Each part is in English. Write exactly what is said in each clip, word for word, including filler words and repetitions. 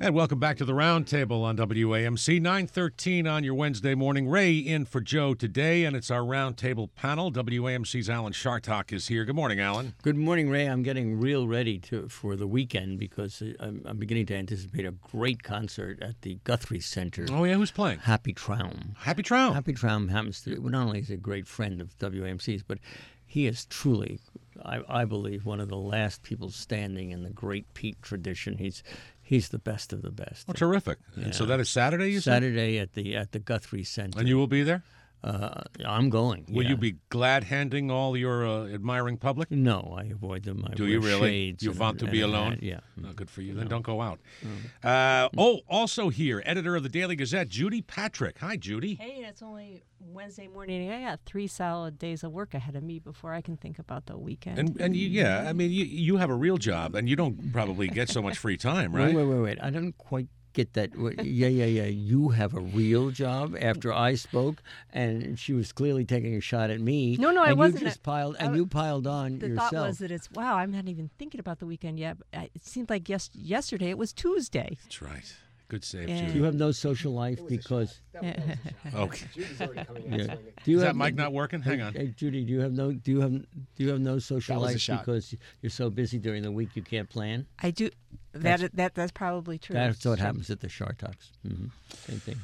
And welcome back to the Roundtable on W A M C, nine thirteen on your Wednesday morning. Ray in for Joe today, and it's our Roundtable panel. W A M C's Alan Chartock is here. Good morning, Alan. Good morning, Ray. I'm getting real ready to for the weekend because I'm, I'm beginning to anticipate a great concert at the Guthrie Center. Oh, yeah? Who's playing? Happy Traum. Happy Traum. Happy Traum happens to, well, not only is he a great friend of W A M C's, but he is truly, I, I believe, one of the last people standing in the great Pete tradition. He's He's the best of the best. Oh, terrific. Yeah. And so that is Saturday, you said? Saturday at the at the Guthrie Center. And you will be there? Uh, I'm going. Will yeah. you be glad handing all your uh, admiring public? No, I avoid them. I Do wear you really? Shades You and want a- to be and a alone? hat. Yeah. Oh, good for you. No. Then don't go out. No. Uh, oh, also here, editor of the Daily Gazette, Judy Patrick. Hi, Judy. Hey, it's only Wednesday morning. I got three solid days of work ahead of me before I can think about the weekend. And and you, yeah, I mean, you, you have a real job, and you don't probably get so much free time, right? Wait, wait, wait, wait. I don't quite get that. Wait, Yeah, yeah, yeah. You have a real job after I spoke, and she was clearly taking a shot at me. No, no, I and wasn't. You just piled, I and w- you piled on the yourself. thought was that it's, wow, I'm not even thinking about the weekend yet. But I- it seemed like yes, yesterday it was Tuesday. That's right. Good save, Yeah. Judy. You have no social life because. Okay. Judy's already coming out Yeah. swinging. Do you Is have, that mic not working? Hang on. Hey, Judy, do you have no? Do you have? Do you have no social That was a life shot. because you're so busy during the week you can't plan? I do. That that that's probably true. That's what happens at the Shark Talks. Mm-hmm. Same thing.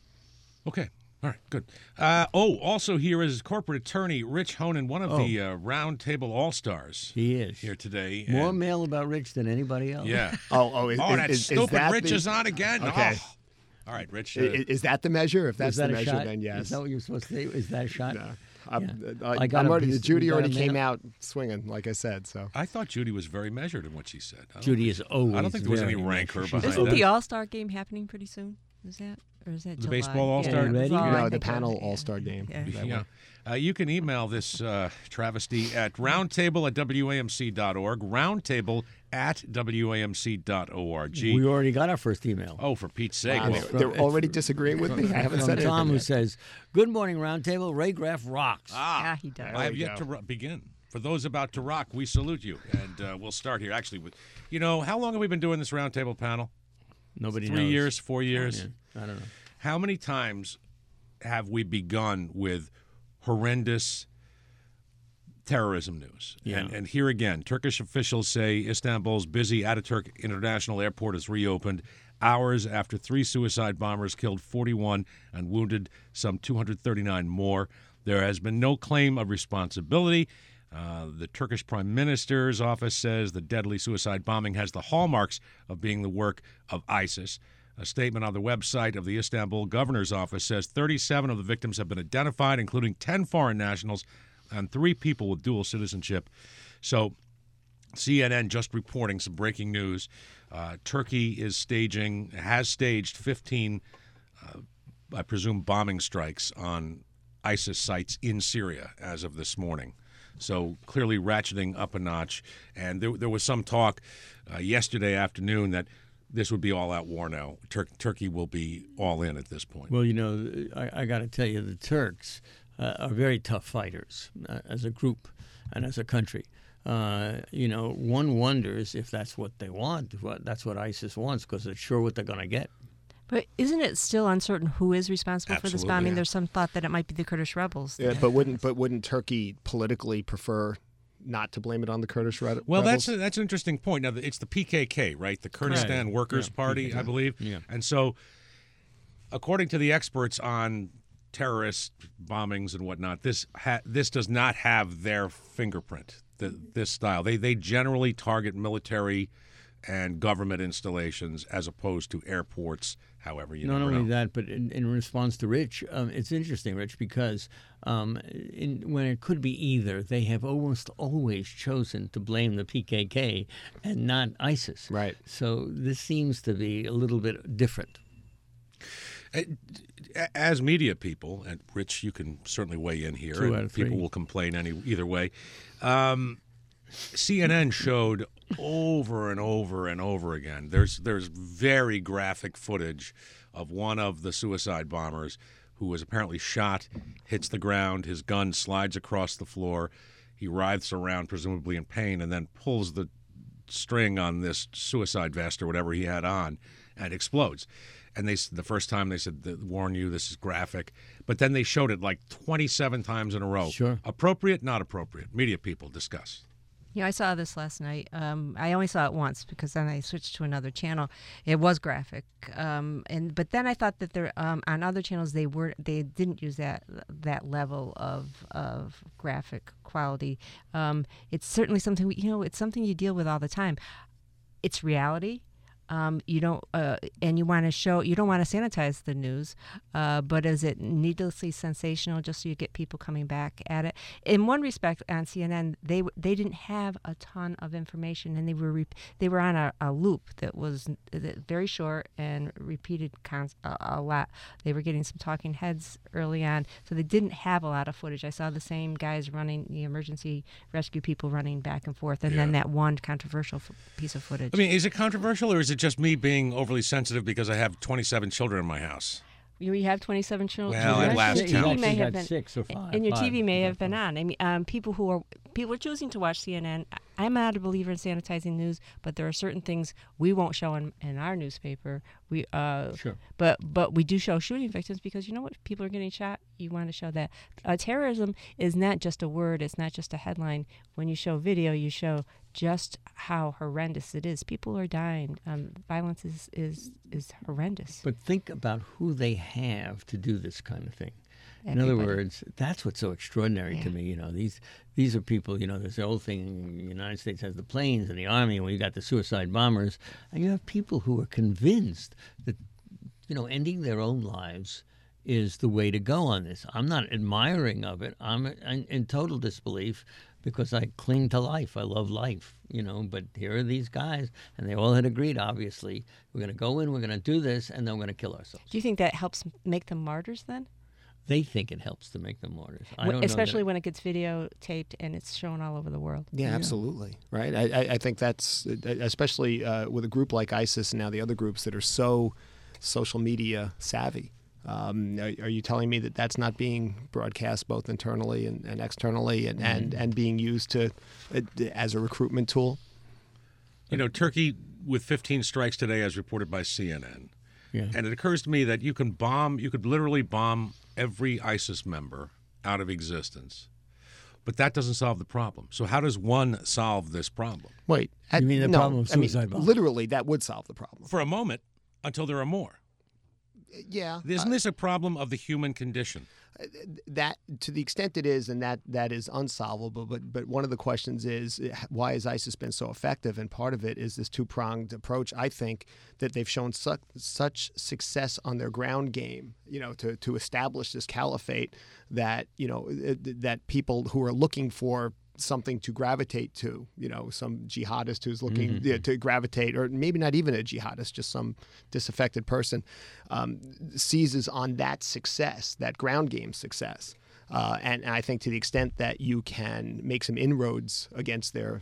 Okay. All right, good. Uh, oh, also here is corporate attorney Rich Honan, one of Oh. the uh, Roundtable All-Stars He is here today. more and- mail about Rich than anybody else. Yeah. Oh, oh, is, Oh, is, that is, is stupid that Rich the, is on again. Okay. Oh. All right, Rich. I- Uh, i- Is that the measure? If Is that's that the a measure, shot? then yes. Is that what you're supposed to say? Is that a shot? No. I'm, Yeah. uh, I got I'm a already, piece- Judy we got already a came mail- out swinging, like I said. So I thought Judy was very measured in what she said. I don't Judy think- is always. I don't think there was any very rancor measured. behind She's Isn't that. the All Star game happening pretty soon? Is that or is that The July? baseball All-Star? Yeah, Are you that's ready? all you I know the think of. panel Yeah. All-Star game. Yeah. That Yeah. one. Uh, you can email this uh, travesty at roundtable at W A M C dot org, roundtable at W A M C dot org. We already got our first email. Oh, for Pete's sake. Wow, Well, they- they're already disagreeing with me. I haven't From said anything Tom, who yet. says, "Good morning, Roundtable. Ray Graff rocks." ah, Yeah, he does. I have we yet go. to ro- begin. For those about to rock, we salute you. And uh, we'll start here. Actually, with, you know, how long have we been doing this roundtable panel? Nobody Three knows. years, four years? Yeah, I don't know. How many times have we begun with horrendous terrorism news? Yeah. And, and here again, Turkish officials say Istanbul's busy Ataturk International Airport is reopened hours after three suicide bombers killed forty-one and wounded some two hundred thirty-nine more. There has been no claim of responsibility. Uh, the Turkish Prime Minister's office says the deadly suicide bombing has the hallmarks of being the work of ISIS. A statement on the website of the Istanbul governor's office says thirty-seven of the victims have been identified, including ten foreign nationals and three people with dual citizenship. So C N N just reporting some breaking news. Uh, Turkey is staging, has staged fifteen, uh, I presume, bombing strikes on ISIS sites in Syria as of this morning. So clearly ratcheting up a notch. And there, there was some talk uh, yesterday afternoon that this would be all-out war now. Tur- Turkey will be all in at this point. Well, you know, I, I got to tell you, the Turks uh, are very tough fighters uh, as a group and as a country. Uh, you know, one wonders if that's what they want. What, that's what ISIS wants, because it's sure what they're going to get. But isn't it still uncertain who is responsible for this Absolutely, bombing? yeah. There's some thought that it might be the Kurdish rebels. Yeah, that- but wouldn't but wouldn't Turkey politically prefer not to blame it on the Kurdish re- Well, rebels? that's a, that's an interesting point. Now, it's the P K K, right? The Kurdistan Right. Workers Yeah, Party, P K K. I believe. Yeah. And so, according to the experts on terrorist bombings and whatnot, this ha- this does not have their fingerprint. The, this style, they they generally target military and government installations as opposed to airports. However, you Not never only know. that, but in, in response to Rich, um, it's interesting, Rich, because um, in, when it could be either, they have almost always chosen to blame the P K K and not ISIS. Right. So this seems to be a little bit different. As media people, and Rich, you can certainly weigh in here, Two and out of people three. will complain any either way. Um, C N N showed over and over and over again. There's there's very graphic footage of one of the suicide bombers who was apparently shot, hits the ground, his gun slides across the floor, he writhes around, presumably in pain, and then pulls the string on this suicide vest or whatever he had on, and explodes. And they the first time they said, warn you, this is graphic. But then they showed it like twenty-seven times in a row. Sure. Appropriate, not appropriate. Media people discuss. Yeah, I saw this last night. Um, I only saw it once because then I switched to another channel. It was graphic, um, and but then I thought that there um, on other channels they were they didn't use that that level of of graphic quality. Um, it's certainly something we, you know. It's something you deal with all the time. It's reality. Um, you don't, uh, and you want to show. You don't want to sanitize the news, uh, but is it needlessly sensational just so you get people coming back at it? In one respect, on C N N, they they didn't have a ton of information, and they were re- they were on a, a loop that was very short and repeated cons- a, a lot. They were getting some talking heads early on, so they didn't have a lot of footage. I saw the same guys running, the emergency rescue people running back and forth, and Yeah. then that one controversial f- piece of footage. I mean, is it controversial, or is it just me being overly sensitive because I have twenty-seven children in my house? You you have twenty-seven children. Well, at Your last T V count. may You have got been, six or five. and your T V five. may You have got been five. on. I mean, um, people who are people are choosing to watch C N N. I'm not a believer in sanitizing news, but there are certain things we won't show in, in our newspaper. We uh, Sure. but but we do show shooting victims because you know what, people are getting shot. You want to show that. Uh, terrorism is not just a word. It's not just a headline. When you show video, you show just how horrendous it is. People are dying. Um, violence is, is is horrendous. But think about who they have to do this kind of thing. In other Everybody. words, that's what's so extraordinary to Yeah. me. You know, these these are people. You know, there's the old thing. The United States has the planes and the army, and we got the suicide bombers, and you have people who are convinced that, you know, ending their own lives is the way to go on this. I'm not admiring of it. I'm in, in total disbelief because I cling to life. I love life, you know. But here are these guys, and they all had agreed. Obviously, we're going to go in, we're going to do this, and then we're going to kill ourselves. Do you think that helps make them martyrs then? They think it helps to make them martyrs. I Wh- don't know Especially that- when it gets videotaped and it's shown all over the world. Yeah, absolutely. Right. I, I, I think that's especially uh, with a group like ISIS and now the other groups that are so social media savvy. Um, are, are you telling me that that's not being broadcast both internally and, and externally and, and, and being used to uh, as a recruitment tool? You know, Turkey with fifteen strikes today, as reported by C N N. Yeah. And it occurs to me that you can bomb, you could literally bomb every ISIS member out of existence. But that doesn't solve the problem. So how does one solve this problem? Wait. You mean the no, problem of I mean, suicide bombs? literally, that would solve the problem. For a moment, until there are more. Yeah. Isn't this a problem of the human condition? That to the extent it is, and that that is unsolvable. But but one of the questions is, why has ISIS been so effective? And part of it is this two-pronged approach. I think that they've shown such such success on their ground game, you know, to to establish this caliphate that you know that people who are looking for something to gravitate to, you know, some jihadist who's looking Mm-hmm. yeah, to gravitate, or maybe not even a jihadist, just some disaffected person, um, seizes on that success, that ground game success. Uh, and, and I think to the extent that you can make some inroads against their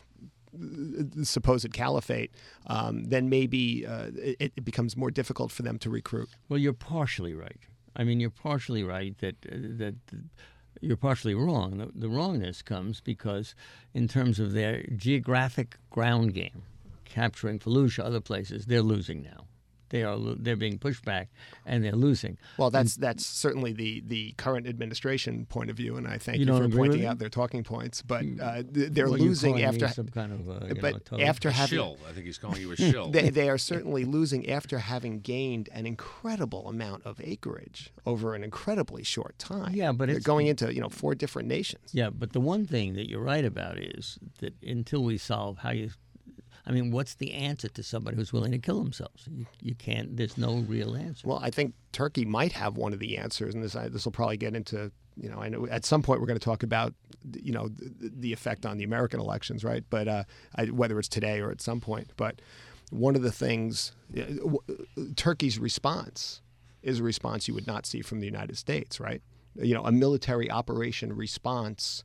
uh, supposed caliphate, um, then maybe uh, it, it becomes more difficult for them to recruit. Well, you're partially right. I mean, you're partially right that uh, that you're partially wrong. The, the wrongness comes because, in terms of their geographic ground game, capturing Fallujah, other places, they're losing now. They are lo- they're being pushed back, and they're losing. Well, that's that's certainly the, the current administration point of view, and I thank You you, don't for agree with pointing it? out their talking points. But uh, th- they're Well, you're losing calling me after, some kind of uh, you but know, total- after A having shill. I think he's calling you a shill. they, they are certainly losing after having gained an incredible amount of acreage over an incredibly short time. Yeah, but they're it's- going into you know four different nations. Yeah, but the one thing that you're right about is that until we solve how you, I mean, what's the answer to somebody who's willing to kill themselves? You, you can't. There's no real answer. Well, I think Turkey might have one of the answers, and this this will probably get into you know I know at some point we're going to talk about you know the, the effect on the American elections, right? But uh, I, whether it's today or at some point, but one of the things uh, w- Turkey's response is a response you would not see from the United States, right? You know, a military operation response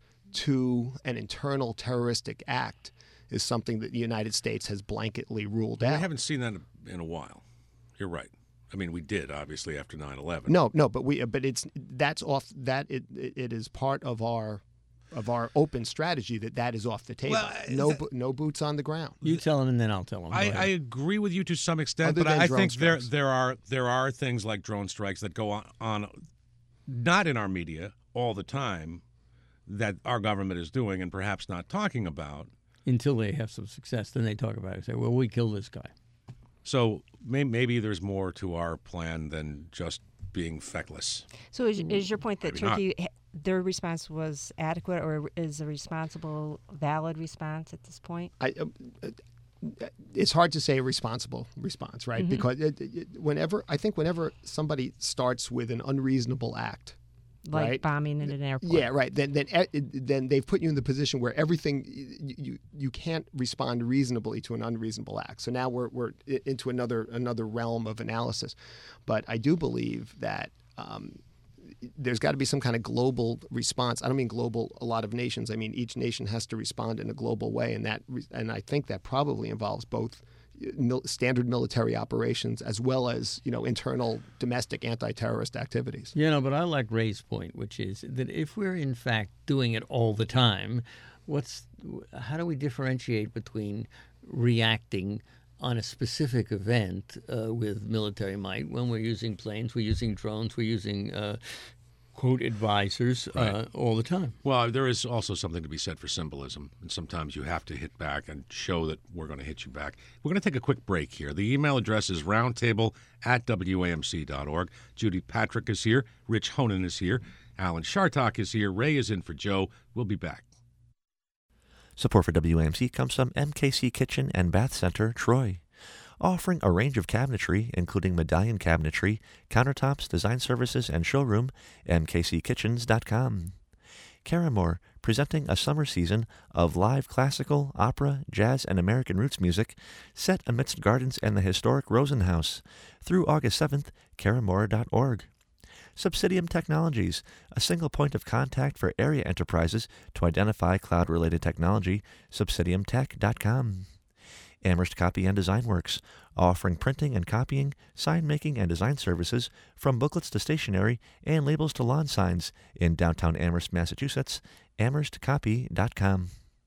to an internal terroristic act is something that the United States has blanketly ruled We out. haven't seen that in a while. You're right. I mean, we did, obviously, after nine eleven. No, no, but we, but it's that's off. That it, it is part of our of our open strategy that that is off the table. Well, no that- bo- no boots on the ground. You tell them, and then I'll tell them. I, I agree with you to some extent, Other but than I drone think there strikes. there are there are things like drone strikes that go on, on not in our media all the time that our government is doing and perhaps not talking about. Until they have some success, then they talk about it and say, well, we killed this guy. So may, maybe there's more to our plan than just being feckless. So is, is your point that Maybe not. Turkey, their response was adequate, or is a responsible, valid response at this point? I, uh, it's hard to say a responsible response, right? Mm-hmm. Because it, it, whenever I think whenever somebody starts with an unreasonable act, Like right? bombing in an airport. Yeah, right. Then, then, eh, then they've put you in the position where everything you, you you can't respond reasonably to an unreasonable act. So now we're we're i- into another another realm of analysis. But I do believe that um, there's got to be some kind of global response. I don't mean global, a lot of nations. I mean each nation has to respond in a global way, and that re- and I think that probably involves both mil- standard military operations as well as you know internal domestic anti-terrorist activities. You know, but I like Ray's point, which is that if we're in fact doing it all the time, what's how do we differentiate between reacting on a specific event uh, with military might when we're using planes, we're using drones, we're using uh, quote advisors uh, Right. all the time? Well, there is also something to be said for symbolism, and sometimes you have to hit back and show that we're going to hit you back. We're going to take a quick break here. The email address is roundtable at W A M C dot org. Judy Patrick is here. Rich Honan is here. Alan Shartok is here. Ray is in for Joe. We'll be back. Support for W A M C comes from M K C Kitchen and Bath Center, Troy, offering a range of cabinetry, including medallion cabinetry, countertops, design services, and showroom, M K C kitchens dot com. Caramore, presenting a summer season of live classical, opera, jazz, and American roots music set amidst gardens and the historic Rosenhaus through August seventh, caramore dot org. Subsidium Technologies, a single point of contact for area enterprises to identify cloud-related technology, subsidium tech dot com. Amherst Copy and Design Works, offering printing and copying, sign making and design services from booklets to stationery and labels to lawn signs in downtown Amherst, Massachusetts, amherst copy dot com.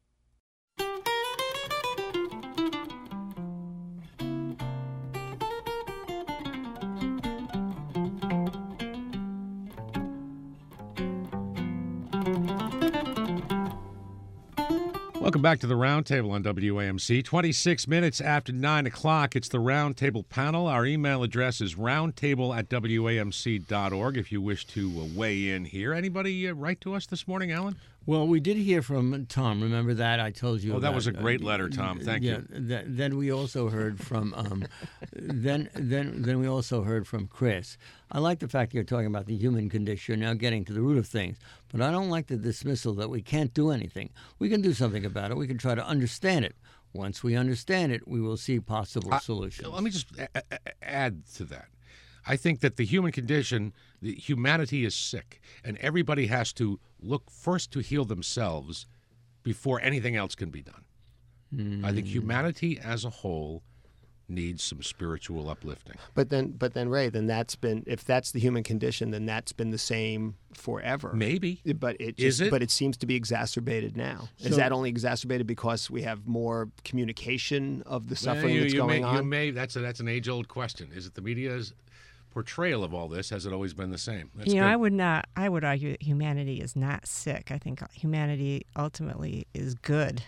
Welcome back to the Roundtable on W A M C. twenty-six minutes after nine o'clock, it's the Roundtable panel. Our email address is roundtable at W A M C dot org if you wish to uh, weigh in here. Anybody uh, write to us this morning, Alan? Well, we did hear from Tom. Remember that? I told you Oh, that about, was a great uh, letter, Tom. Thank yeah, you. Th- then we also heard from um, then then then we also heard from Chris. I like the fact you're talking about the human condition, now getting to the root of things, but I don't like the dismissal that we can't do anything. We can do something about it. We can try to understand it. Once we understand it, we will see possible I- solutions. Let me just a- a- add to that. I think that the human condition, the humanity is sick, and everybody has to look first to heal themselves before anything else can be done. I think humanity as a whole needs some spiritual uplifting. But then, but then, Ray, then that's been if that's the human condition, then that's been the same forever. Maybe. But it Is just, it? But it seems to be exacerbated now. So- Is that only exacerbated because we have more communication of the suffering Well, you, that's you going may, on? You may, that's, a, that's an age-old question. Is it the media's portrayal of all this? Has it always been the same? That's you know, good. I would not. I would argue that humanity is not sick. I think humanity ultimately is good,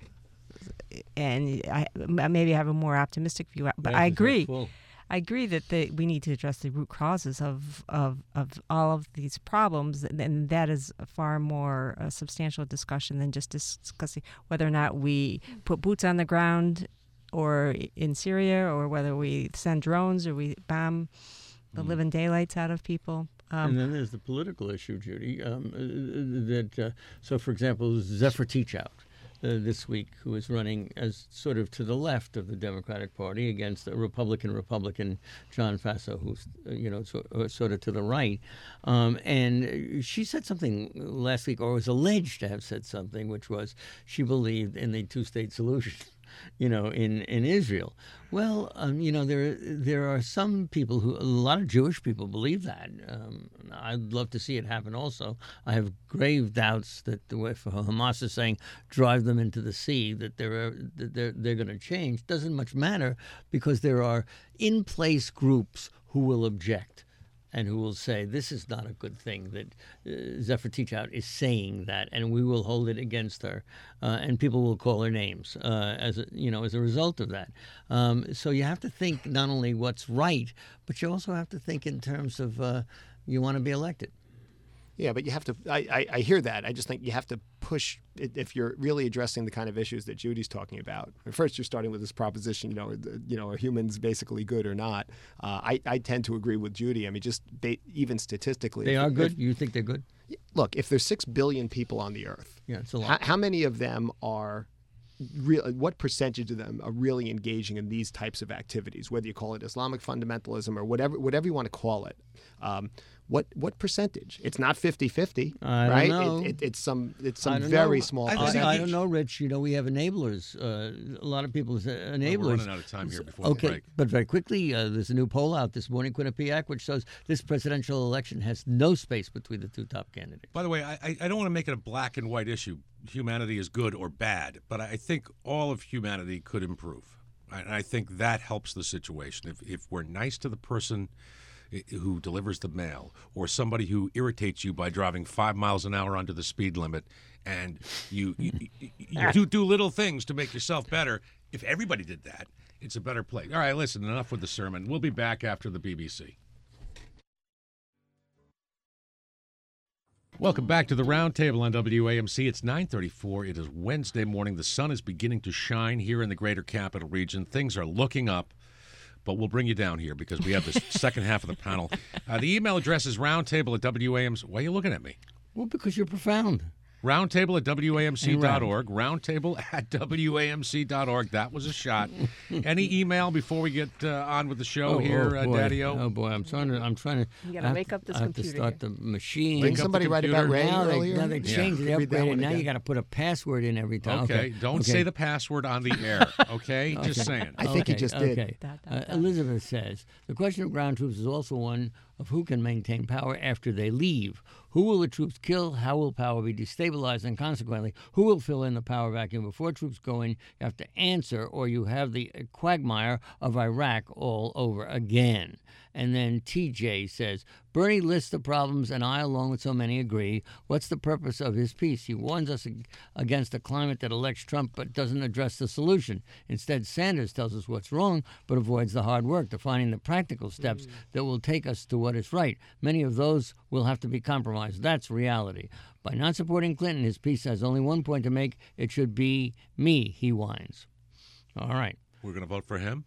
and I maybe have a more optimistic view. But I agree. Full. I agree that the, we need to address the root causes of, of, of all of these problems, and that is a far more uh, substantial discussion than just discussing whether or not we put boots on the ground or in Syria, or whether we send drones or we bomb the living daylights out of people. Um, And then there's the political issue, Judy. Um, uh, that uh, so, for example, Zephyr Teachout uh, this week, who is running as sort of to the left of the Democratic Party against a Republican Republican John Faso, who's uh, you know so, uh, sort of to the right, um, and she said something last week, or was alleged to have said something, which was she believed in the two-state solution. you know, in, in Israel. Well, um, you know, there there are some people who, a lot of Jewish people believe that. Um, I'd love to see it happen also. I have grave doubts that the way for Hamas is saying, drive them into the sea, that they're, that they're, they're going to change. Doesn't much matter because there are in-place groups who will object and who will say, this is not a good thing, that uh, Zephyr Teachout is saying that, and we will hold it against her, uh, and people will call her names uh, as a, you know, as a result of that. Um, so you have to think not only what's right, but you also have to think in terms of uh, you want to be elected. Yeah, but you have to, I, I, I hear that. I just think you have to push, it, if you're really addressing the kind of issues that Judy's talking about. First, you're starting with this proposition, you know, the, you know, are humans basically good or not? Uh, I, I tend to agree with Judy. I mean, just they, even statistically. They if, are good? If, you think they're good? Look, if there's six billion people on the earth, yeah, it's a lot. How, how many of them are real, what percentage of them are really engaging in these types of activities, whether you call it Islamic fundamentalism or whatever whatever you want to call it? Um, what what percentage? It's not fifty-fifty, I right? don't know. It, it, it's some it's some don't very know. small I, percentage. I don't know, Rich. You know, we have enablers. Uh, a lot of people say enablers. Well, we're running out of time here before okay, the break. but very quickly, uh, there's a new poll out this morning, Quinnipiac, which shows this presidential election has no space between the two top candidates. By the way, I, I don't want to make it a black and white issue. Humanity is good or bad, but I think all of humanity could improve. And I think that helps the situation. If if we're nice to the person who delivers the mail, or somebody who irritates you by driving five miles an hour under the speed limit, and you you, you, you do, do little things to make yourself better, if everybody did that, it's a better place. All right, listen, enough with the sermon. We'll be back after the B B C. Welcome back to the Roundtable on W A M C. It's nine thirty-four. It is Wednesday morning. The sun is beginning to shine here in the greater capital region. Things are looking up, but we'll bring you down here because we have this second half of the panel. Uh, the email address is roundtable at W A M C. Why are you looking at me? Well, because you're profound. Roundtable at W A M C dot org. Roundtable at W A M C dot org. That was a shot. Any email before we get uh, on with the show oh, here, oh, uh, boy. Daddy-O? Oh, boy. I'm trying to. I'm trying to. You got to wake up this I have computer. to start here. the machine. Didn't somebody write about Ray now earlier? They, now they Yeah. changed it, Read that upgraded. one Now again. you got to put a password in every time. Okay, Okay. don't okay. say the password on the air, okay? Okay. Just saying. I think he okay, just did. Okay. Dot, dot, Uh, dot. Elizabeth says, the question of ground troops is also one of who can maintain power after they leave. Who will the troops kill? How will power be destabilized? And consequently, who will fill in the power vacuum before troops go in? You have to answer, or you have the quagmire of Iraq all over again. And then T J says, Bernie lists the problems, and I, along with so many, agree. What's the purpose of his piece? He warns us ag- against a climate that elects Trump but doesn't address the solution. Instead, Sanders tells us what's wrong but avoids the hard work, defining the practical steps mm. that will take us to what is right. Many of those will have to be compromised. That's reality. By not supporting Clinton, his piece has only one point to make. It should be me, he whines. All right. We're going to vote for him?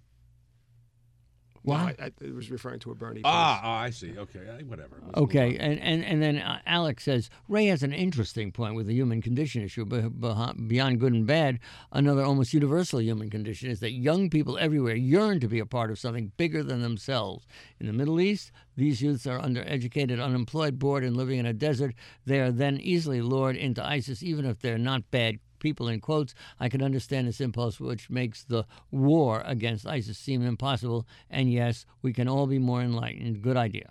What? No, I, I it was referring to a Bernie. Ah, piece. oh, I see. Okay, uh, whatever. Let's Okay, and, and, and then uh, Alex says, Ray has an interesting point with the human condition issue. But beyond good and bad, another almost universal human condition is that young people everywhere yearn to be a part of something bigger than themselves. In the Middle East, these youths are undereducated, unemployed, bored, and living in a desert. They are then easily lured into ISIS, even if they're not bad people, in quotes. I can understand this impulse, which makes the war against ISIS seem impossible. And yes, we can all be more enlightened. Good idea.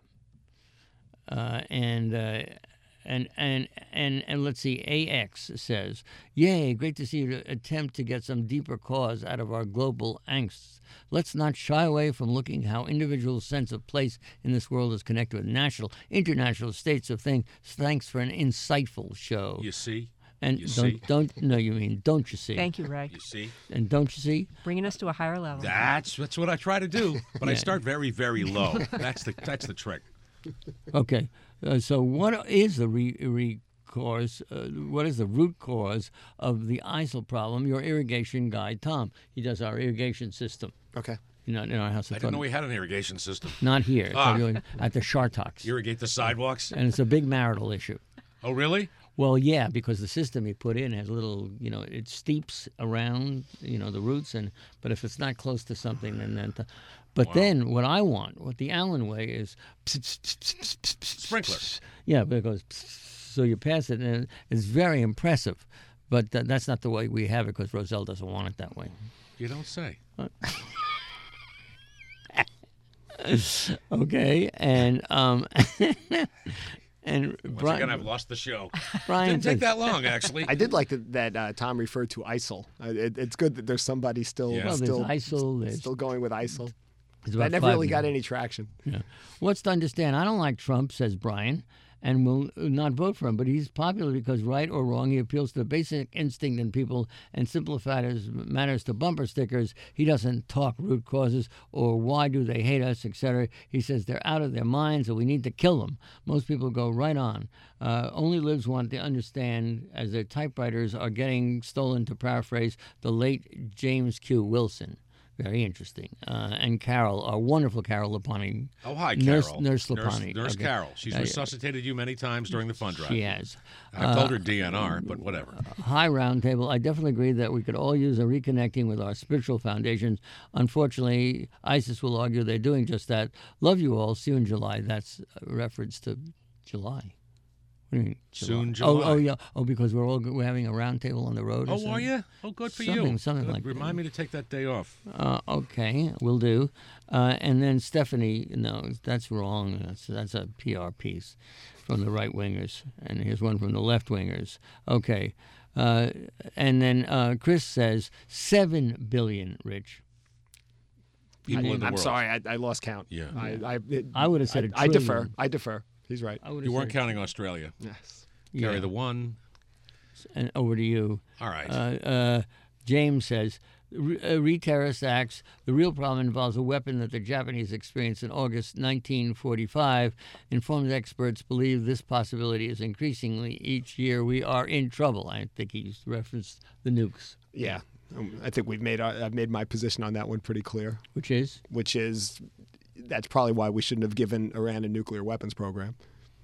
Uh, and, uh, and and and and let's see. A X says, "Yay! Great to see you attempt to get some deeper cause out of our global angsts. Let's not shy away from looking how individuals' sense of place in this world is connected with national, international states of things. Thanks for an insightful show." You see? And You don't see? don't no, you mean don't you see? Thank you, Ray. You see? And don't you see? Bringing us to a higher level. That's that's what I try to do, but I Yeah. start very, very low. That's the that's the trick. Okay. Uh, so what is the re, re cause? Uh, what is the root cause of the I S I L problem? Your irrigation guy, Tom. He does our irrigation system. Okay. You know, in our house. I didn't know we had an irrigation system. Not here. Ah. At the Shartox. Irrigate the sidewalks? And it's a big marital issue. Oh, really? Well, yeah, because the system he put in has little, you know, it steeps around, you know, the roots, and but if it's not close to something, then then. The, but Wow. then what I want, what the Allen way is, Sprinkler. Yeah, because so you pass it, and it's very impressive. But th- that's not the way we have it because Roselle doesn't want it that way. You don't say. Okay, and um, and Once Brian, again, I've lost the show. Brian Didn't take says- that long, actually. I did like that, that uh, Tom referred to I S I L. Uh, it, it's good that there's somebody still Yeah. Well, there's still I S I L, there's- still going with I S I L. It's about That never five really got million. any traction. Yeah. What's to understand? I don't like Trump, says Brian, and will not vote for him. But he's popular because, right or wrong, he appeals to the basic instinct in people and simplifies matters to bumper stickers. He doesn't talk root causes or why do they hate us, et cetera. He says they're out of their minds and we need to kill them. Most people go right on. Uh, only libs want to understand as their typewriters are getting stolen, to paraphrase the late James Q. Wilson. Very interesting. Uh, and Carol, our wonderful Carol Lapani. Oh, hi, Nurse- Carol. Nurse Nurse, Lapani. Nurse Okay. Carol. She's Uh, resuscitated you many times during the fund drive. She has. I've told her D N R, but whatever. Hi, Roundtable. I definitely agree that we could all use a reconnecting with our spiritual foundations. Unfortunately, ISIS will argue they're doing just that. Love you all. See you in July. That's a reference to July. What do you mean, Soon Oh, July. oh, yeah. Oh, because we're all we're having a roundtable on the road. or Oh, are something? you? Oh, good for Something- you. something Good. like that. Remind me to take that day off. Uh, okay, will do. Uh, and then Stephanie, no, that's wrong. That's that's a P R piece from the right wingers, and here's one from the left wingers. Okay, uh, and then uh, Chris says seven billion. Rich, People in the I'm world. sorry, I, I lost count. Yeah. I I, it, I would have said I, a I defer. trillion. I defer. He's right. I would You have weren't said, counting Australia. Yes. Carry yeah. the one. And over to you. All right. Uh, uh, James says, re- uh, re-terrorist acts, the real problem involves a weapon that the Japanese experienced in August nineteen forty-five. Informed experts believe this possibility is increasingly each year. We are in trouble. I think he's referenced the nukes, Yeah. Um, I think we've made our, I've made my position on that one pretty clear, which is? which is that's probably why we shouldn't have given Iran a nuclear weapons program.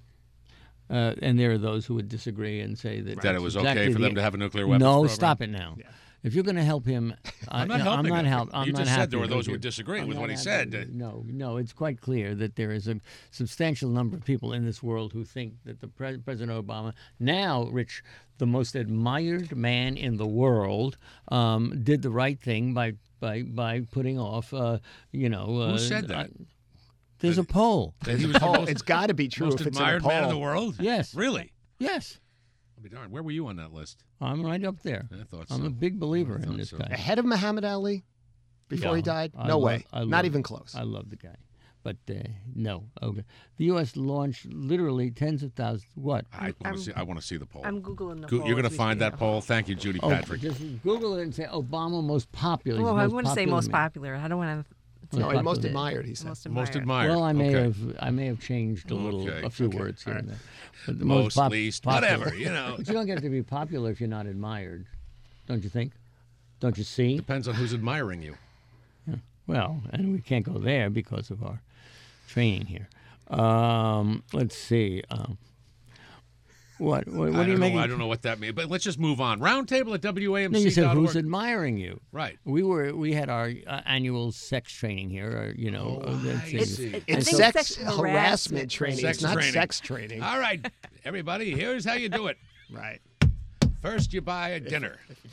Uh, and there are those who would disagree and say that That it was exactly okay for the- them to have a nuclear weapons No, program? stop it now. Yeah. If you're going to help him, I, I'm not no, helping I'm not him. help. I'm You not just said happy there were those who you. would disagree I'm with not what he happy said. with you. No, no, it's quite clear that there is a substantial number of people in this world who think that the pre- President Obama, now, Rich, the most admired man in the world, um, did the right thing by by by putting off, uh, you know. Uh, Who said that? uh, there's a poll. That he was the Oh, most, it's got to be true most if it's in a admired poll. man in the world? Yes. Really? Yes, I'll be darned. Where were you on that list? I'm right up there. I thought I'm so. a big believer I in thought this so. guy. Ahead of Muhammad Ali before he Yeah, died? I No love- way. I Not love- even close. I love the guy, but uh, no. Okay, the U S launched literally tens of thousands. What? I want I'm- to see. I want to see the poll. I'm googling the Go- poll You're going as to we find speak. that poll. Thank you, Judy Oh, Patrick. just Google it and say Obama most popular. He's Well, the I most want to say popular most man. popular. I don't want to. No, and most popular. admired, he said. Most Most admired. admired. Well, I may okay. have I may have changed a little, Okay, a few okay, words here all and there. But the Most, most pop- least, popular. whatever, you know. But you don't get to be popular if you're not admired, don't you think? Don't you see? Depends on who's admiring you. Well, and we can't go there because of our training here. Um, let's see. Um, what what, what I are you don't making? know. I don't know what that means, but let's just move on. Roundtable at W A M C No, you said dot who's org. admiring you? Right. We were we had our uh, annual sex training here. Or, you know, Oh, uh, that's- I It's- see. it- I It's think sex, sex harassment, harassment training. Sex it's not training. sex training. All right, everybody, here's how you do it. Right. First, you buy a dinner.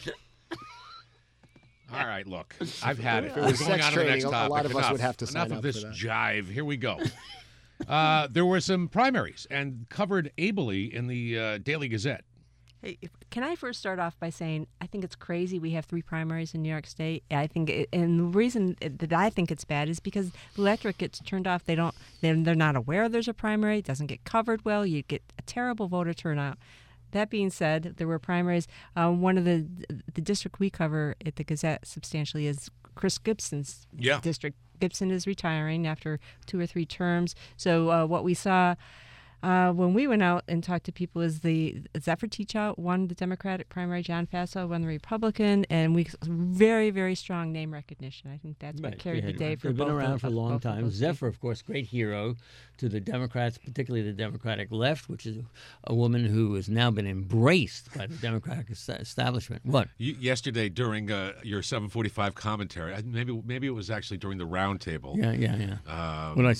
All right, look, I've had it. it We're was going sex on to the next training, a topic. lot of us Enough. would have to Enough sign of up this for that. jive. Here we go. Uh, there were some primaries and covered ably in the uh, Daily Gazette. Hey, if- Can I first start off by saying I think it's crazy we have three primaries in New York State. I think, it, and the reason it- that I think it's bad is because the electorate gets turned off. They don't, they're, they're not aware there's a primary. It doesn't get covered well. You get a terrible voter turnout. That being said, there were primaries. Uh, one of the the district we cover at the Gazette substantially is Chris Gibson's Yeah. district. Gibson is retiring after two or three terms. So uh, what we saw uh, when we went out and talked to people is the Zephyr Teachout won the Democratic primary, John Faso won the Republican, and we very, very strong name recognition. I think that's what Right, carried they the had- day for They've both been around of, for a of long both of time. those Zephyr, of course, great hero to the Democrats, particularly the Democratic left, which is a woman who has now been embraced by the Democratic es- establishment. What? You, yesterday, during uh, your seven forty-five commentary, I- maybe maybe it was actually during the roundtable. Yeah, yeah, yeah. Um, what did I say?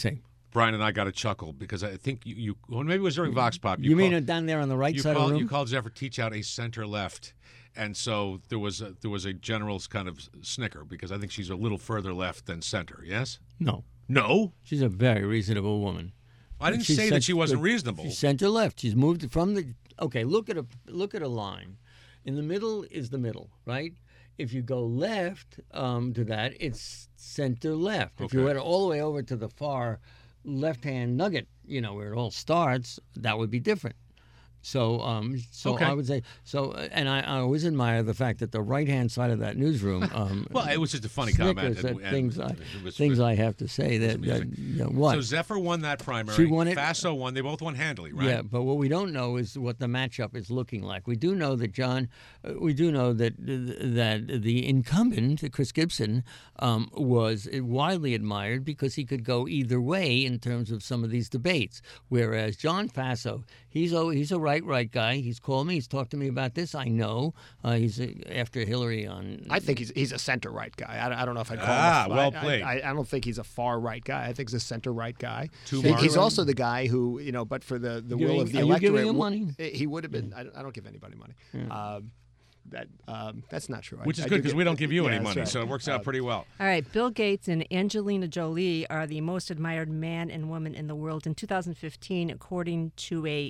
Brian and I got a chuckle because I think you, you well, maybe it was during Vox Pop. You, mean called, it down there on the right you side called, of the room? You called Zephyr Teachout a center left, and so there was a, there was a general kind of snicker because I think she's a little further left than center. Yes? No. No? She's a very reasonable woman. I didn't She's say cent- that she wasn't reasonable. She's center left. She's moved from the. Okay, look at a look at a line. In the middle is the middle, right? If you go left um, to that, it's center left. If you Okay. went all the way over to the far left-hand nugget, you know, where it all starts, that would be different. So, um, so Okay. I would say so, uh, and I, I always admire the fact that the right-hand side of that newsroom. Um, Well, it was just a funny comment. snickers and- at and things I it was- things I have to say that, that amusing. you know, what. So Zephyr won that primary. She won it- Faso won. They both won handily, right? Yeah, but what we don't know is what the matchup is looking like. We do know that John, uh, we do know that that the incumbent Chris Gibson um, was widely admired because he could go either way in terms of some of these debates. Whereas John Faso, he's a he's a right right guy. He's called me. He's talked to me about this. I know uh, he's uh, after Hillary on. I think he's he's a center right guy. I don't, I don't know if I'd call Ah, him. A, well I- played. I, I don't think he's a far right guy. I think he's a center right guy. Two He- marks. he's also the guy who, you know, but for the, the will Giving- of the are you electorate, giving him w- money? he would have been. I don't, I don't give anybody money. Um, that um, that's not true. I- Which is I good do because get- we don't give you yeah, any that's money, right. so it works out Um, pretty well. All right, Bill Gates and Angelina Jolie are the most admired man and woman in the world in two thousand fifteen, according to a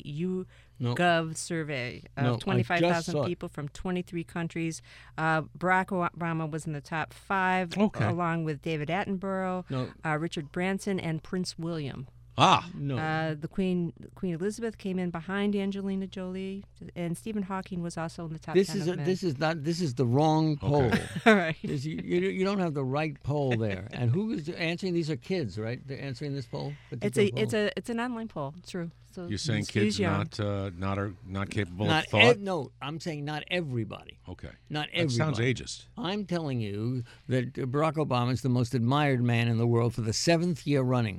YouGov survey of No, I twenty-five just thousand saw it. people from twenty-three countries. Uh, Barack Obama was in the top five, Okay. along with David Attenborough, No. uh, Richard Branson, and Prince William. Ah, No. Uh, the Queen Queen Elizabeth came in behind Angelina Jolie, and Stephen Hawking was also in the top this ten is of a, men. this is not this is the wrong poll. All right. This- you, you, you don't have the right poll there. And who is answering? These are kids, right? They're answering this poll. It's a it's a it's an online poll. It's true. So you're saying it's- kids he's young. not uh, not are not capable not of thought? ev- no. I'm saying not everybody. Okay, Not that everybody. sounds ageist. I'm telling you that Barack Obama is the most admired man in the world for the seventh year running.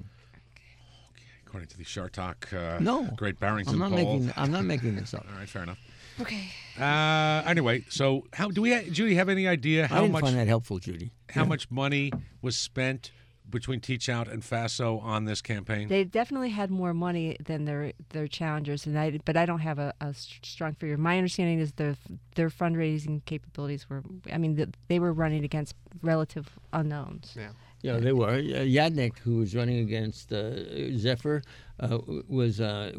According to the Shartok uh, No, Great Barrington I'm not poll. making. I'm not making this up. All right, fair enough. Okay. Uh, anyway, so how do we, Judy, have any idea I how didn't much find that helpful, Judy. how much money was spent between Teach Out and Faso on this campaign? They definitely had more money than their their challengers, and I but I don't have a, a s- strong figure. My understanding is their their fundraising capabilities were. I mean, the, they were running against relative unknowns. Yeah. Yeah, they were. Uh, Yadnik, who was running against uh, Zephyr, uh, was uh,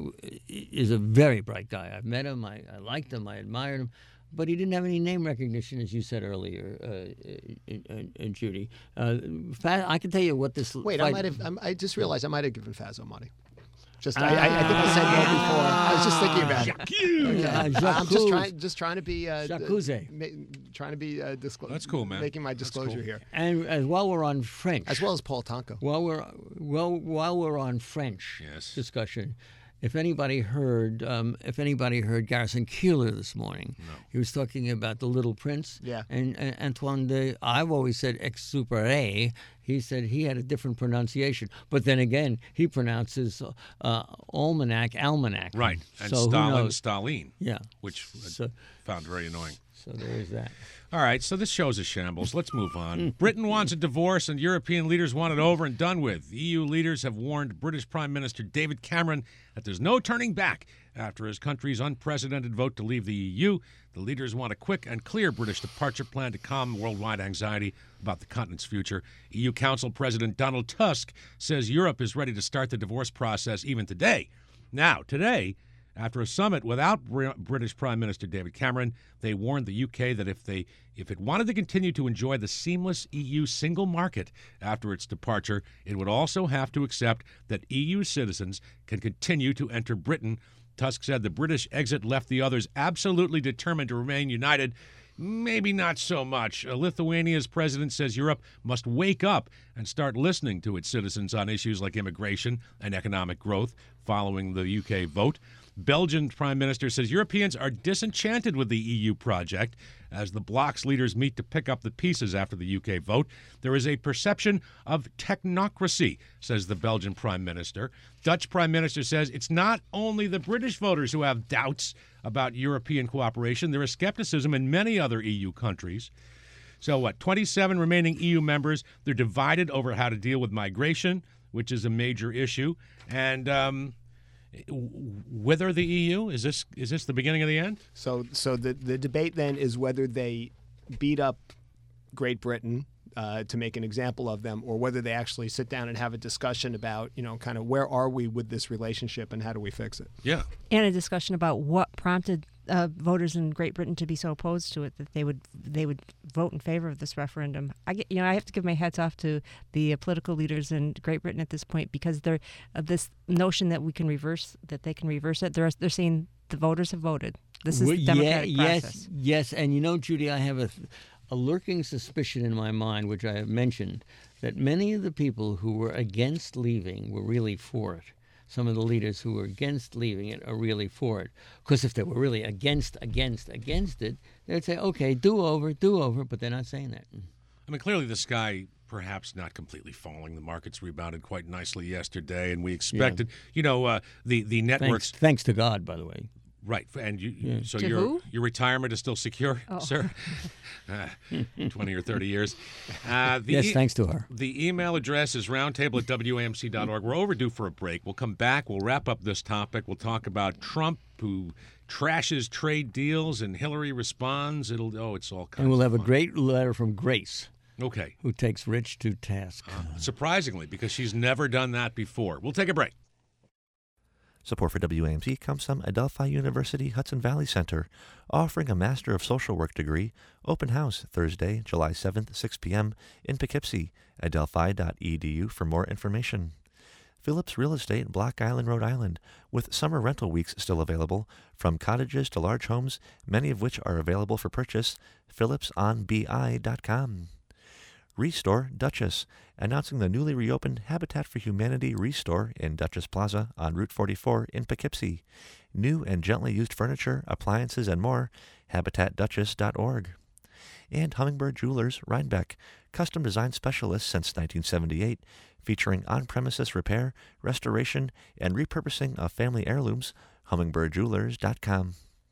is a very bright guy. I've met him. I, I liked him. I admired him. But he didn't have any name recognition, as you said earlier, uh, uh, uh, uh, Judy. Uh, fa- I can tell you what this. Wait, fight, I might have. I'm, I just realized I might have given Faso money. Just I, I, I think I said no before. I was just thinking about it. Uh, I'm Jacques just trying, just trying to be, uh, Jacques uh, Couset. ma- trying to be uh, disclosure. That's cool, man. Making my That's disclosure cool. here, And as while we're on French, as well as Paul Tonko. while we're well while we're on French Yes. discussion, if anybody heard um, if anybody heard Garrison Keillor this morning, he was talking about the Little Prince. Yeah. And, and Antoine de I've always said exupere. He said he had a different pronunciation, but then again, he pronounces uh, almanac almanac. Right, and So who Stalin, knows? Stalin, Yeah. which I So found very annoying. so there is that. All right, so this show's a shambles. Let's move on. Britain wants a divorce, and European leaders want it over and done with. E U leaders have warned British Prime Minister David Cameron that there's no turning back after his country's unprecedented vote to leave the E U. The leaders want a quick and clear British departure plan to calm worldwide anxiety about the continent's future. E U Council President Donald Tusk says Europe is ready to start the divorce process even today. Now, today, after a summit without Br- British Prime Minister David Cameron, they warned the U K that if they if it wanted to continue to enjoy the seamless E U single market after its departure, it would also have to accept that E U citizens can continue to enter Britain. Tusk said the British exit left the others absolutely determined to remain united. Maybe not so much. Uh, Lithuania's president says Europe must wake up and start listening to its citizens on issues like immigration and economic growth following the U K vote. Belgian Prime Minister says Europeans are disenchanted with the E U project as the bloc's leaders meet to pick up the pieces after the U K vote. There is a perception of technocracy, says the Belgian Prime Minister. Dutch Prime Minister says it's not only the British voters who have doubts about European cooperation. There is skepticism in many other E U countries. So what, twenty-seven remaining E U members, they're divided over how to deal with migration, which is a major issue. And um, whether the E U, is this is this the beginning of the end? So, so the the debate then is whether they beat up Great Britain uh, to make an example of them, or whether they actually sit down and have a discussion about, you know, kind of where are we with this relationship and how do we fix it? Yeah. And a discussion about what prompted uh, voters in Great Britain to be so opposed to it that they would they would vote in favor of this referendum. I get, you know, I have to give my hats off to the uh, political leaders in Great Britain at this point, because they're uh, this notion that we can reverse that they can reverse it. They're they're saying the voters have voted. This is Well, the democratic yeah, process. Yes, yes, and you know, Judy, I have a, a lurking suspicion in my mind, which I have mentioned, that many of the people who were against leaving were really for it. Some of the leaders who were against leaving it are really for it. Because if they were really against, against, against it, they'd say, okay, do over, do over, but they're not saying that. I mean, clearly the sky perhaps not completely falling. The markets rebounded quite nicely yesterday, and we expected, you know, uh, the, the networks. Thanks, thanks to God, by the way. Right, and you, Yeah. so To your who? your retirement is still secure, Oh. sir. Uh, Twenty or thirty years. Uh, the Yes, e- thanks to her. The email address is roundtable at W A M C dot org. We're overdue for a break. We'll come back. We'll wrap up this topic. We'll talk about Trump, who trashes trade deals, and Hillary responds. It'll oh, it's all kinds. And we'll of have a fun. great letter from Grace, Okay, who takes Rich to task. surprisingly, because she's never done that before. We'll take a break. Support for W A M C comes from Adelphi University Hudson Valley Center, offering a Master of Social Work degree. Open house Thursday, July seventh, six p.m. in Poughkeepsie. Adelphi dot e d u for more information. Phillips Real Estate, Block Island, Rhode Island, with summer rental weeks still available, from cottages to large homes, many of which are available for purchase. Phillips on b i dot com. Restore Duchess, announcing the newly reopened Habitat for Humanity Restore in Duchess Plaza on Route forty-four in Poughkeepsie. New and gently used furniture, appliances, and more. habitat duchess dot org. And Hummingbird Jewelers Rhinebeck, custom design specialists since nineteen seventy-eight, featuring on-premises repair, restoration, and repurposing of family heirlooms. hummingbird jewelers dot com.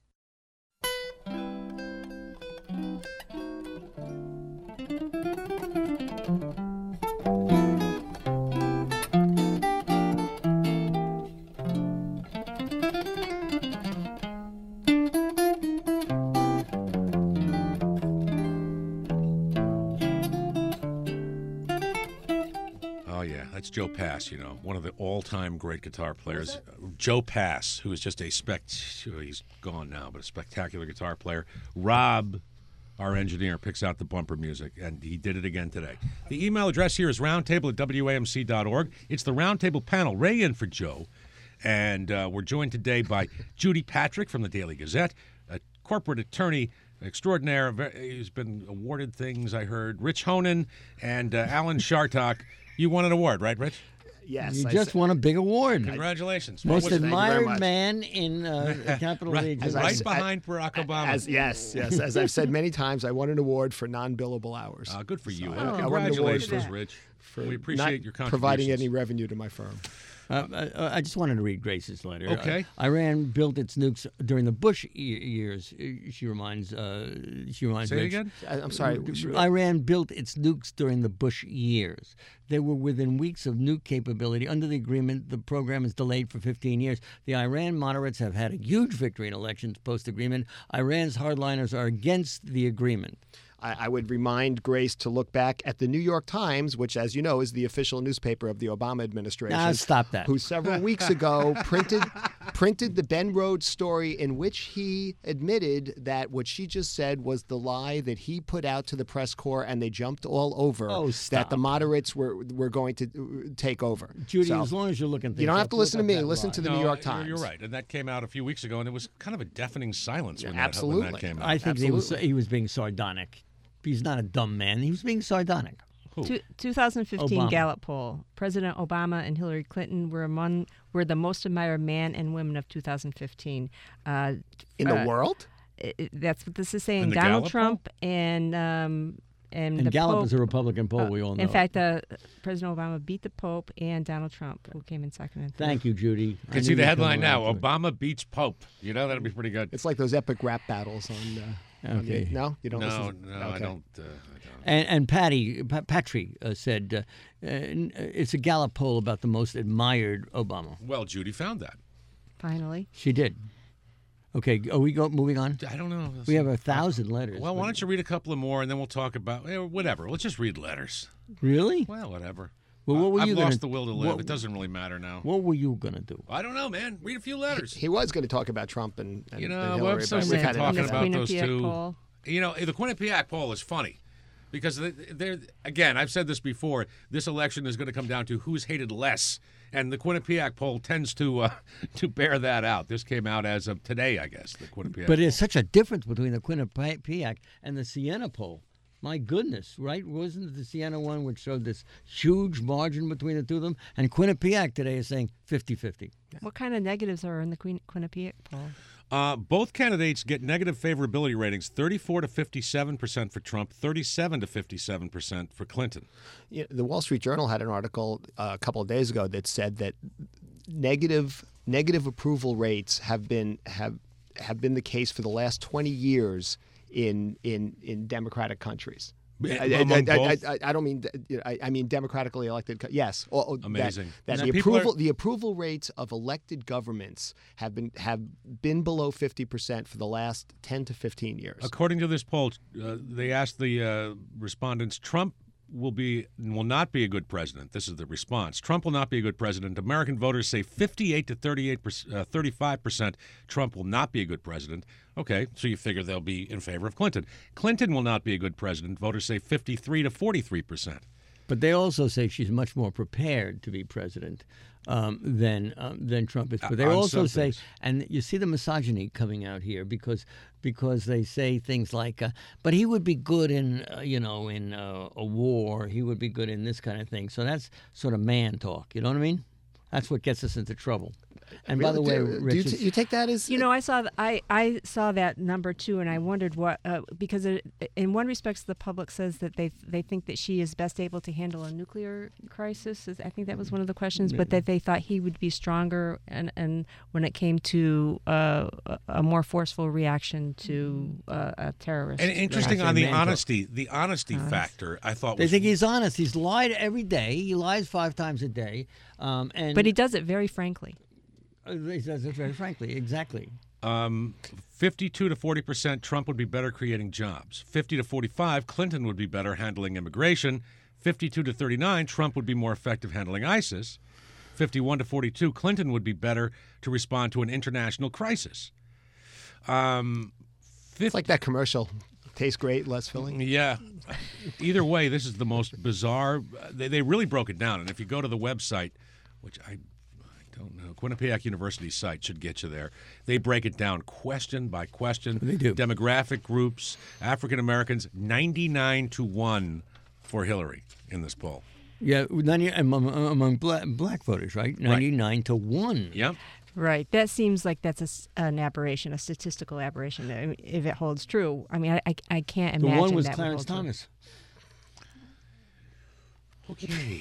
Oh, yeah, that's Joe Pass, you know, one of the all-time great guitar players. Joe Pass, who is just a spect... He's gone now, but a spectacular guitar player. Rob, our engineer, picks out the bumper music, and he did it again today. The email address here is roundtable at W A M C dot org. It's the Roundtable panel. Ray in for Joe, and uh, we're joined today by Judy Patrick from the Daily Gazette, a corporate attorney extraordinaire. He's been awarded things, I heard. Rich Honan and uh, Alan Shartok. You won an award, right, Rich? Yes. You I just said- won a big award. Congratulations. Most What was- Thank you very admired much. man in uh, Capitol right Region. As I right s- behind Barack Obama. As, yes, yes. As I've said many times, I won an award for non-billable hours. Uh, good for you. So, and I- I won an award congratulations, for- Rich. for we not appreciate your contributions. providing any revenue to my firm. Uh, I, I just wanted to read Grace's letter. Okay. Uh, Iran built its nukes during the Bush e- years. uh, She reminds. Uh, she reminds. Say it Rich. again? I, I'm sorry. Iran built its nukes during the Bush years. They were within weeks of nuke capability. Under the agreement, the program is delayed for fifteen years. The Iran moderates have had a huge victory in elections post-agreement. Iran's hardliners are against the agreement. I, I would remind Grace to look back at the New York Times, which, as you know, is the official newspaper of the Obama administration. Ah, stop that. Who several weeks ago printed printed the Ben Rhodes story in which he admitted that what she just said was the lie that he put out to the press corps, and they jumped all over Oh, that stop. the moderates were were going to uh, take over. Judy, So, as long as you're looking things you don't have up, to look listen to up me. that Listen lie. to the No, New York you're- Times. You're right, and that came out a few weeks ago, and it was kind of a deafening silence when, Yeah, that, when absolutely. that came out. I think he was, Absolutely. he was being sardonic. He's not a dumb man. He was being sardonic. Two, twenty fifteen Obama. Gallup poll: President Obama and Hillary Clinton were among were the most admired man and women of two thousand fifteen. Uh, In the uh, world? it- it- that's what this is saying. In the Donald Gallup Trump and um, and, And the Gallup Pope, is a Republican poll, uh, we all know. In fact, uh, President Obama beat the Pope and Donald Trump, who came in second and third. Thank you, Judy. You I can knew see the you'd come headline now, around to it. Obama beats Pope. You know, that'd be pretty good. It's like those epic rap battles on uh, I mean, Okay. no, you don't. No, listen? no, I Okay. don't. Uh, I don't. And, and Patty, Pa- Patry uh, said uh, uh, n- it's a Gallup poll about the most admired Obama. Well, Judy found that. Finally. She did. Okay, are we go moving on? I don't know. We have a thousand letters. Well, why don't you read a couple of more, and then we'll talk about eh, whatever. Let's just read letters. Really? Well, whatever. Well, what were I've you lost gonna, the will to live. what- It doesn't really matter now. What were you gonna do? I don't know, man. Read a few letters. He was going to talk about Trump and, and You know, and well, Hillary, I'm so but sick we've of had enough talking of that. about those Quinnipiac two. poll. You know, the Quinnipiac poll is funny because they- they're again. I've said this before. This election is going to come down to who's hated less, and the Quinnipiac poll tends to uh, to bear that out. This came out as of today, I guess. The Quinnipiac. But there's such a difference between the Quinnipiac and the Siena poll. My goodness, right? Wasn't it the Siena one which showed this huge margin between the two of them? And Quinnipiac today is saying fifty-fifty. What kind of negatives are in the Queen- Quinnipiac poll? Uh, both candidates get negative favorability ratings: thirty-four to fifty-seven percent for Trump, thirty-seven to fifty-seven percent for Clinton. You know, the Wall Street Journal had an article uh, a couple of days ago that said that negative negative approval rates have been have have been the case for the last twenty years in in in democratic countries. I, I, Among I, both? I, I, I don't mean I, I mean democratically elected. co- Yes, oh, oh, that- Amazing. That, Now, the people are- approval the approval rates of elected governments have been have been below fifty percent for the last ten to fifteen years. According to this poll, uh, they asked the uh, respondents, Trump will be will not be a good president. This is the response. Trump will not be a good president. American voters say fifty-eight to thirty-eight, uh, thirty-five percent Trump will not be a good president. Okay, so you figure they'll be in favor of Clinton. Clinton will not be a good president. Voters say fifty-three to forty-three percent. But they also say she's much more prepared to be president um, than um, than Trump is. But they On also some say, things. and you see the misogyny coming out here because because they say things like, uh, "But he would be good in uh, you know in uh, a war. He would be good in this kind of thing." So that's sort of man talk. You know what I mean? That's what gets us into trouble. And by the way, do, do you, Richard, t- you take that as You know, I saw th- I I saw that number too, and I wondered what uh, because it, in one respect the public says that they they think that she is best able to handle a nuclear crisis. Is- I think that was one of the questions, but that they thought he would be stronger, and and when it came to uh, a- a more forceful reaction to uh, a terrorist. And interesting That's on a the man talk. honesty, the honesty factor, I thought they was think he's honest. He's lied every day. He lies five times a day. Um, and But he does it very frankly. Uh, He says it very frankly, exactly. Um, fifty-two to forty percent Trump would be better creating jobs. fifty to forty-five Clinton would be better handling immigration. fifty-two to thirty-nine Trump would be more effective handling ISIS. fifty-one to forty-two Clinton would be better to respond to an international crisis. Um, it's like that commercial. Tastes great, less filling. Yeah. Either way, this is the most bizarre. They, they really broke it down. And if you go to the website, which I, I don't know, Quinnipiac University's site should get you there. They break it down question by question. They do. Demographic groups, African Americans, ninety-nine to one for Hillary in this poll. Yeah, ninety, among, among black, black voters, right? ninety-nine to one. Yep. Right. That seems like that's a s an aberration, a statistical aberration. I mean, if it holds true, I mean, I, I, I can't The imagine one was that would Clarence hold true. Thomas. Okay.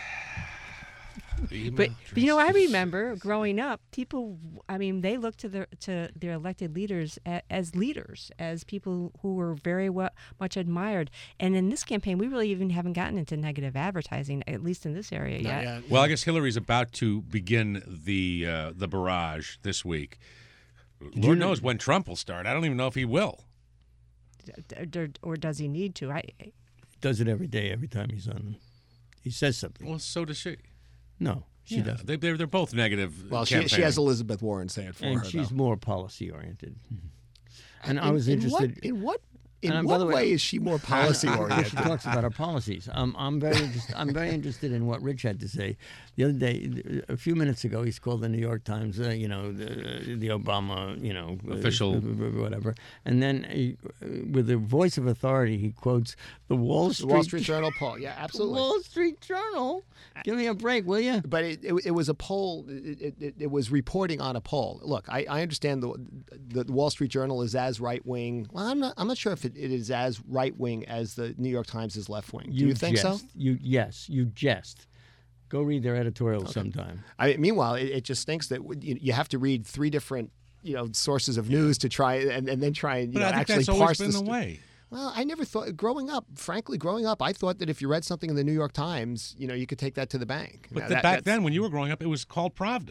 But, but you know, I remember growing up, people. I mean, they looked to their to their elected leaders a, as leaders, as people who were very well, much admired. And in this campaign, we really even haven't gotten into negative advertising, at least in this area Not yet. yet. Well, I guess Hillary's about to begin the uh, the barrage this week. Lord knows when Trump will start. I don't even know if he will. D- Or, or does he need to? I, Does it every day, every time he's on. He says something. Well, so does she. No, she Yeah, doesn't. They, they're, they're both negative. Well, she, she has campaigning. Elizabeth Warren say it for And her. she's though. more policy oriented. And I In- was in interested. What, in what in And, by what the way, way is she more policy She oriented? talks about our policies. Um, I'm very interested. I'm very interested in what Rich had to say the other day. A few minutes ago, he's called the New York Times, uh, you know, the, the Obama, you know, uh, Official. whatever. And then, he, uh, with the voice of authority, he quotes the Wall The Street, Wall Street Journal poll. Yeah, the absolutely. Wall Street Journal. Give me a break, will you? But it, it, it was a poll. It, it, it was reporting on a poll. Look, I, I understand the, the Wall Street Journal is as right wing. Well, I'm not. I'm not sure if it, it is as right wing as the New York Times is left wing. Do you, think so? jest. You yes, you jest. Go read their editorial sometime. I mean, meanwhile, it, it just stinks that you, you have to read three different you know, sources of news to try and, and then try and you But know I think actually that's always parse been the the st- way. Well, I never thought, growing up, frankly, growing up, I thought that if you read something in the New York Times, you know, you could take that to the bank. But Now, the, that- back that's- then, when you were growing up, it was called Pravda.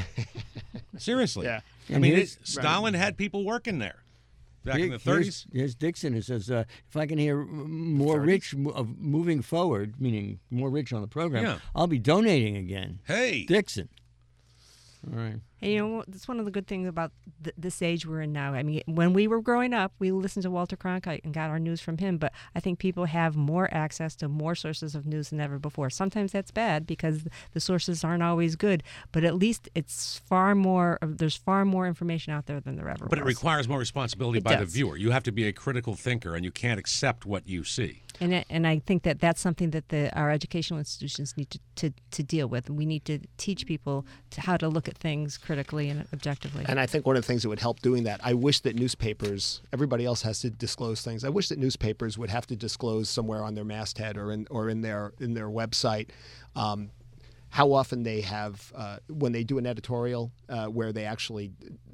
Seriously. Yeah. I And mean, it, here's- Stalin had people working there back in the Here's- thirties. Here's Dixon who says, uh, if I can hear m- more rich mo- of moving forward, meaning more rich on the program, Yeah. I'll be donating again. Hey. Dixon. All right. And, you know, that's one of the good things about th- this age we're in now. I mean, when we were growing up, we listened to Walter Cronkite and got our news from him. But I think people have more access to more sources of news than ever before. Sometimes that's bad because the sources aren't always good. But at least it's far more. There's far more information out there than there ever But it was. requires more responsibility It by the does. viewer. You have to be a critical thinker, and you can't accept what you see. And I- and I think that that's something that the our educational institutions need to, to, to deal with. We need to teach people to how to look at things critically and objectively. And I think one of the things that would help doing that, I wish that newspapers, everybody else has to disclose things. I wish that newspapers would have to disclose somewhere on their masthead or in or in their in their website um, how often they have uh, when they do an editorial uh, where they actually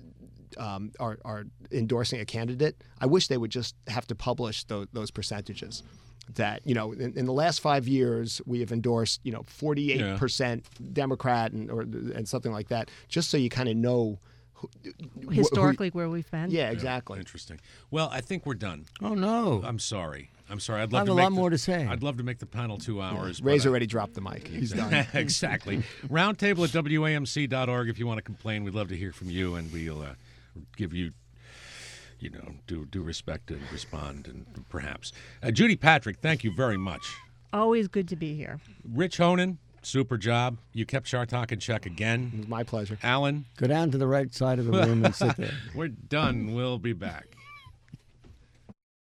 um, are, are endorsing a candidate. I wish they would just have to publish those, those percentages. That, you know, in, in the last five years, we have endorsed, you know, forty-eight percent Democrat and or and something like that, just so you kind of know who, wh- Historically, who, where we've been. yeah, exactly. Interesting. Well, I think we're done. Oh, no. I'm sorry. I'm sorry. I'd I love have to a make lot the- more to say. I'd love to make the panel two hours. Ray's but I- already dropped the mic. He's done. Exactly. Roundtable at W A M C dot org if you want to complain. We'd love to hear from you, and we'll uh, give you, you know, due, due respect and respond, and perhaps. Uh, Judy Patrick, thank you very much. Always good to be here. Rich Honan, super job. You kept Chartalk in check again. It was my pleasure. Alan, Go down to the right side of the room and sit there. we're done. We'll be back.